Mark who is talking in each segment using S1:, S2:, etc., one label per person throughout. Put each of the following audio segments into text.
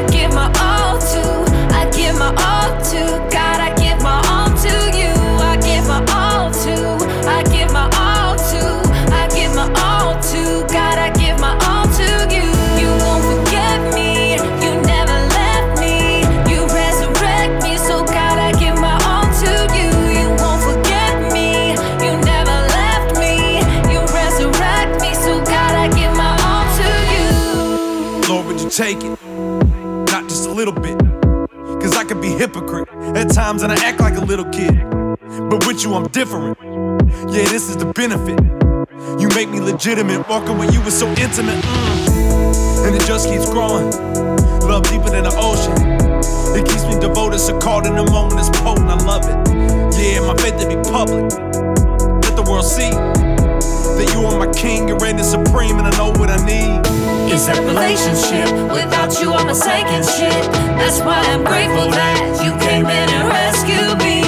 S1: give my all to, I give my all to God, I give my all to you. I give my all to, I give my all to, I give my all to God, I give my all to you. You won't forget me, you never left me, you resurrect me, so God, I give my all to you. You won't forget me, you never left me, you resurrect me, so God, I give my all to you.
S2: Lord, would you take it? Not just a little bit, cause I can be hypocrite at times and I act like a little kid, but with you I'm different. Yeah, this is the benefit. You make me legitimate, walking when you were so intimate. And it just keeps growing. Love deeper than the ocean. It keeps me devoted, so caught in the moment is potent. I love it. Yeah, my faith to be public. Let the world see that you are my king, you're reigning supreme, and I know what I need.
S1: It's that relationship. Without you, I'm a sinking ship. That's why I'm grateful that you came in and rescued me.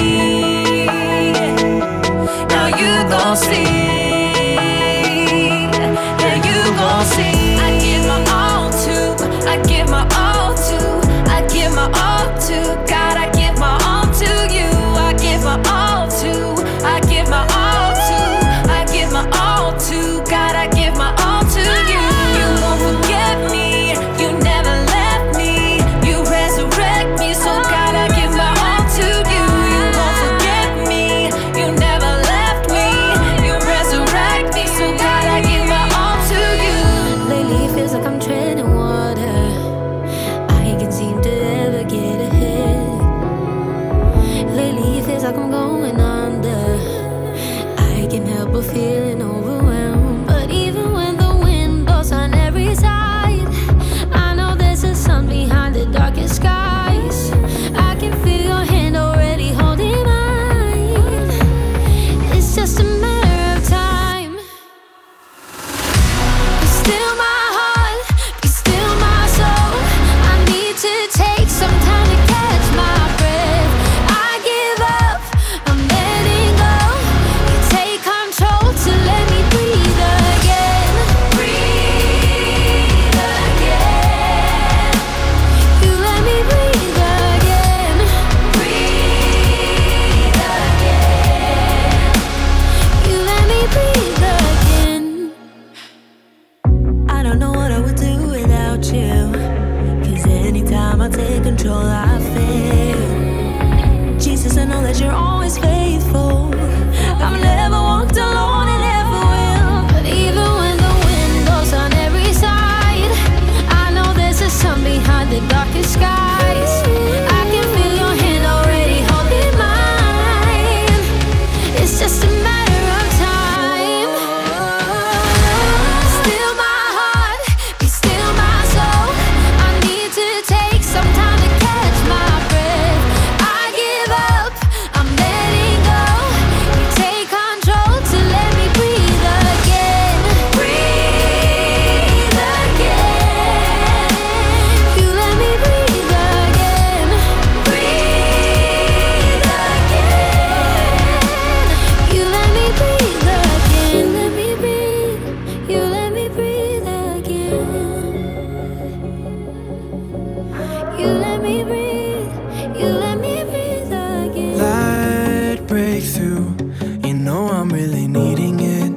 S1: Now you gon' see. Yeah, you gon' see. I give my all to, I give my all to, I give my all to God, I give my all to you. I give my all to, I give my all to, I give my all to God, I give my all to you. You won't forget me, you never left me, you resurrect me, so God, I give my all to you. You won't forget me, you never left me, you resurrect me, so God, I give my all to you. Lately it feels like I'm treading water, I can't seem to ever get ahead. Lately it feels like I'm going under, I can't help but feeling overwhelmed. But even when the wind blows on every side, I know there's a sun behind the darkest skies. I can feel your hand already holding mine. It's just a matter of time. Be still my heart, be still my soul. I need to take some time to catch my breath. I give up, I'm letting go. You take control to let me breathe again. Breathe again. You let me breathe again. Breathe again. You let me breathe again. I don't know what I would do without you, cause anytime I take control I fail. Jesus, I know that you're always faithful. I've never walked alone and never will. But even when the wind blows on every side, I know there's a sun behind the darkest skies. I can feel your hand already holding mine. It's just a matter of time. Still my heart, be still my soul. I need to take some time to catch my breath. I give up, I'm letting go. You take control to let me breathe again. Breathe again. You let me breathe again. Breathe again. You let me breathe again. Let me breathe. You let me breathe again. You let me breathe. You let me breathe again.
S3: Light breakthrough, you know I'm really needing it.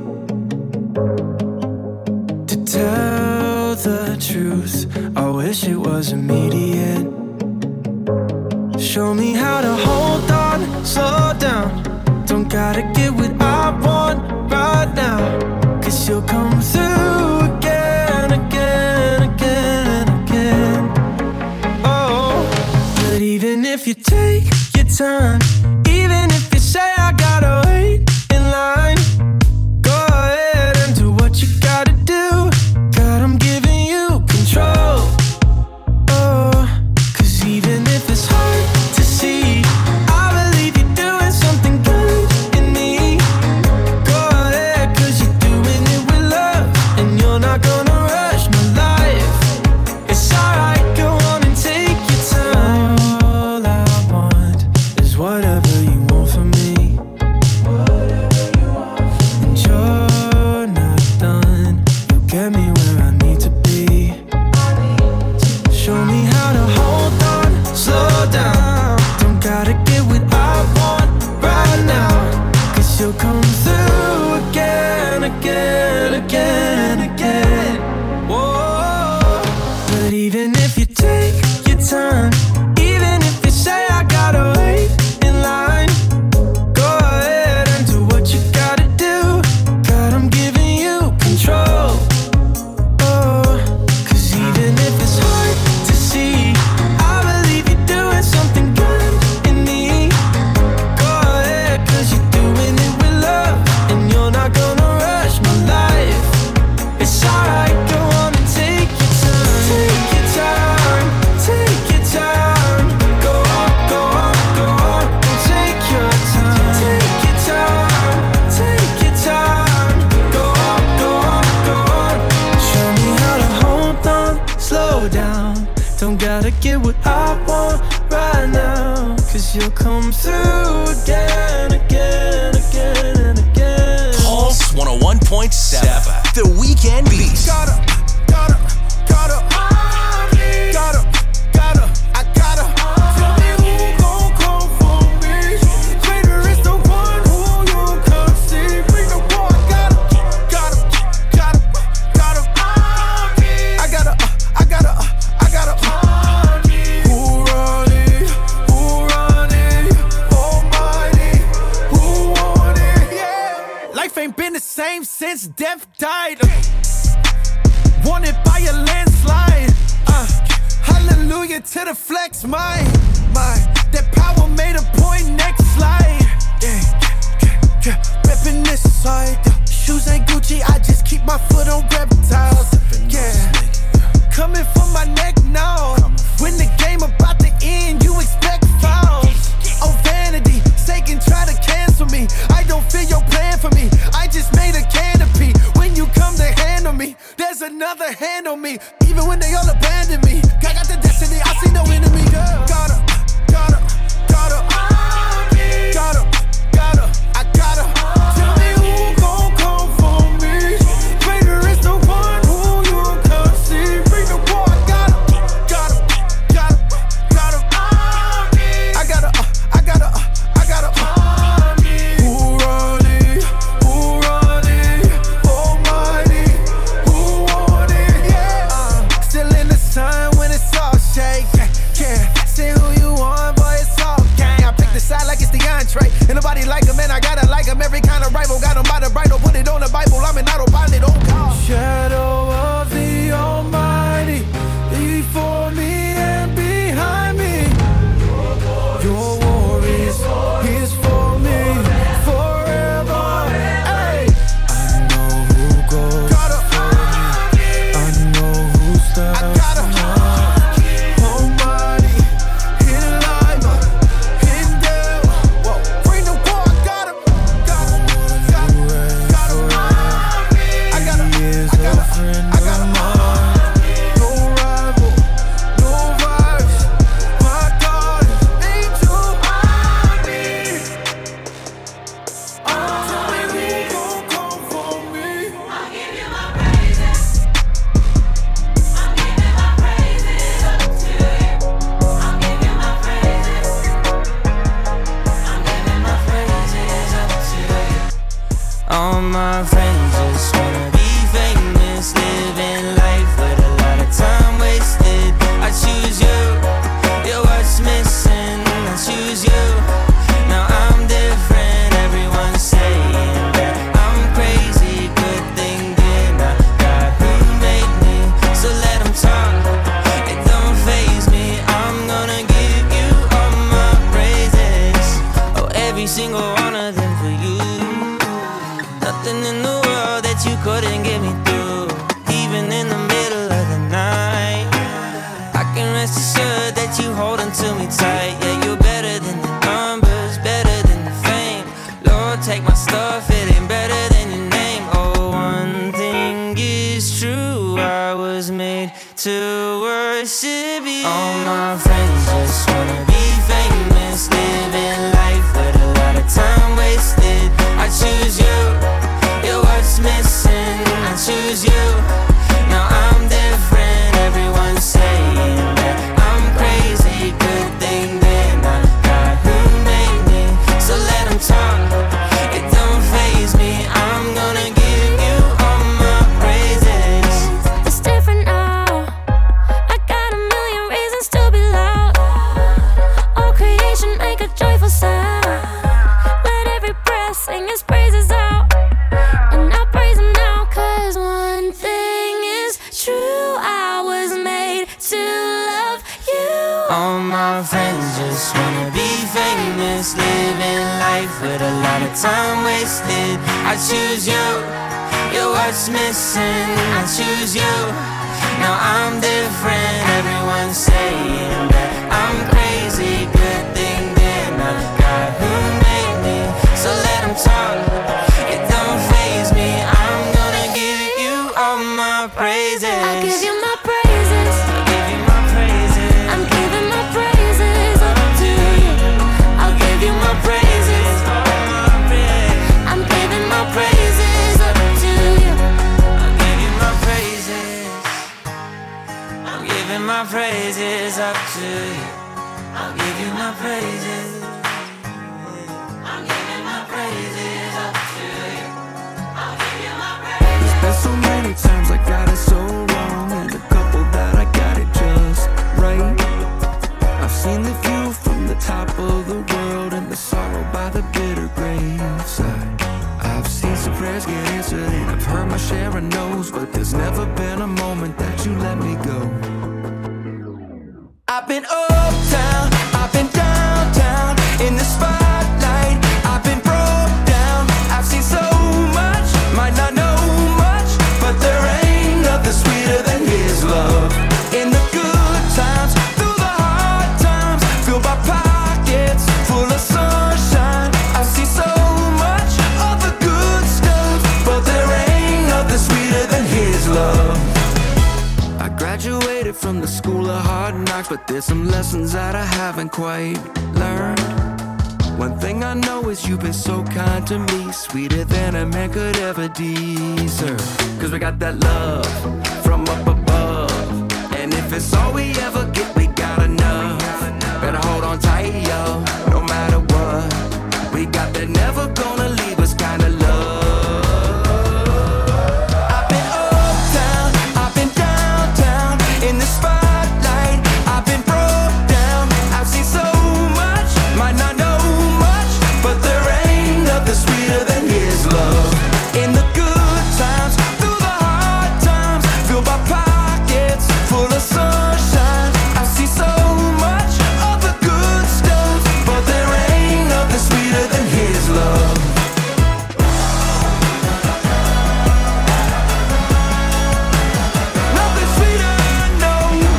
S3: To tell the truth, I wish it was immediate. Show me how to hold on, slow down. Don't gotta get what I want right now, cause you'll come through again, again, again, again. Oh, but even if you take your time, even if you say I gotta wait in line, go ahead and do what you gotta do. God, I'm giving you control. Oh, cause even if it's hard to see, I believe you're doing something good in me. Go ahead, cause you're doing it with love, and you're not gonna rush my life. It's alright, go on and take your time. All I want is what slow down. Don't gotta get what I want right now, 'cause you'll come through again, again, again, and again.
S4: Pulse 101.7, The Weekend Beat.
S2: Gotta, I gotta. Tell me who gon' come for me. Greater is the one who you can't see. Bring the war, gotta. I gotta. Who run it? Almighty. Who want it? Yeah. Life ain't been the same since death died. Wanted by a landslide. Hallelujah to the flex, my. That power made a point, next slide. Yeah. Reppin' this side. Shoes ain't Gucci, I just keep my foot on reptiles. Yeah. Coming for my neck now. When the game about to end, you expect fouls. Oh, vanity, Satan try to cancel me. I don't feel your plan for me. I just made a canopy. When you come to handle me, there's another hand on me. Even when they all abandon me, I got the destiny, I see no enemy. Gotta. I gotta. Tell me who gon' come for me. Greater is the one who you can't see. Bring the war, I gotta. Who run it? Almighty. Who want it? Yeah. Still in the sun when it's all shake. Yeah. Say who you want, boy, it's all gang. I pick the side like it's the entree. Ain't nobody like him, and I gotta like him. Every kind of rival got him by the bridle. Put it on the Bible, I'm an autopilot, oh God. Shadow of the Almighty, before me and behind me. Your war is for me forever. Hey. I know who goes for me. I know who stands. Almighty, hidden light, hidden devil. Whoa. Bring the war, I gotta. No rival, no vibes. My God is angel army. Tell me who gon' come for me.
S1: I'll give you my praises. I'm giving my praises up to you. I'll give you my praises. I'm giving my praises up to you.
S5: All my friends just wanna be famous, living life with a lot of time wasted. I choose you, you're what's missing. I choose you, now I'm different. Everyone's saying that I'm crazy, good thing then I got who made me. So let them talk, it don't faze me. I'm gonna give you all my praises. Oh, every single one of them for you. Nothing in the world that you couldn't get me through. Even in the middle of the night, I can rest assured that you holding to me tight. Yeah, you're better than the numbers, better than the fame. Lord, take my stuff, it ain't better than your name. Oh, one thing is true, I was made to worship you. All my friends just wanna be famous, living life with a lot of time wasted. I choose you, you're what's missing. I choose you, now I'm different. Everyone's saying that I'm crazy, good thing then I got who made me. So let them talk, it don't faze me. I'm gonna give you all my praises.
S1: It's different now. I got a million reasons to be loud. All creation make a joyful sound. Let every breath sing his praises out. And I praise him now, 'cause one thing is true, I was made to love you.
S5: All my friends just wanna be famous, living life with a lot of time wasted. I choose you, you're what's missing. I choose you, now I'm different. Everyone's saying that I'm crazy, good thing then I got who made me. So let them talk, it don't faze me. I'm gonna give you all my praises.
S1: I give you my praises.
S5: I give giving my praises up to you. I'll give you my praises. I'm giving my praises up to you. I'll give you my praises.
S3: There's been so many times I got it so wrong, and a couple that I got it just right. I've seen the view from the top of the world and the sorrow by the bitter graveside. I've seen some prayers get answered and I've heard my share of no's, but there's never been a moment that you let me go. I've been uptown, I've been downtown, in the spotlight, I've been broke down. I've seen so much, might not know much, but there ain't nothing sweeter than His love. In the good times, through the hard times, filled by pockets full of sunshine. I've seen so much of the good stuff, but there ain't nothing sweeter than His love. I graduated from the school of hard knocks, but there's some lessons that I haven't quite learned. One thing I know is you've been so kind to me, sweeter than a man could ever deserve. Cause we got that love from up above, and if it's all we ever get, we got enough. Better hold on tight, yo, no matter what. We got that never gonna leave us kind of love. I've been uptown, I've been downtown, in the spotlight, I've been broke down. I've seen so much, might not know much, but there ain't nothing sweeter than His love. In the good times, through the hard times, filled by pockets full of sunshine. I see so much of the good stuff, but there ain't nothing sweeter than His love. Nothing sweeter, no.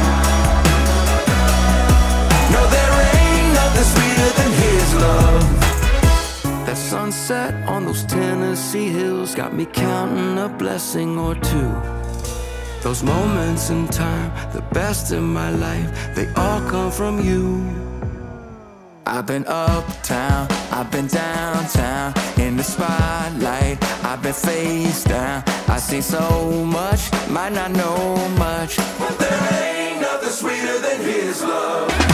S3: No, there ain't nothing sweeter than His love. That sunset on those Tennessee hills got me counting a blessing or two. Those moments in time, the best in my life, they all come from you. I've been uptown, I've been downtown, in the spotlight, I've been face down. I seen so much, might not know much, but there ain't nothing sweeter than His love.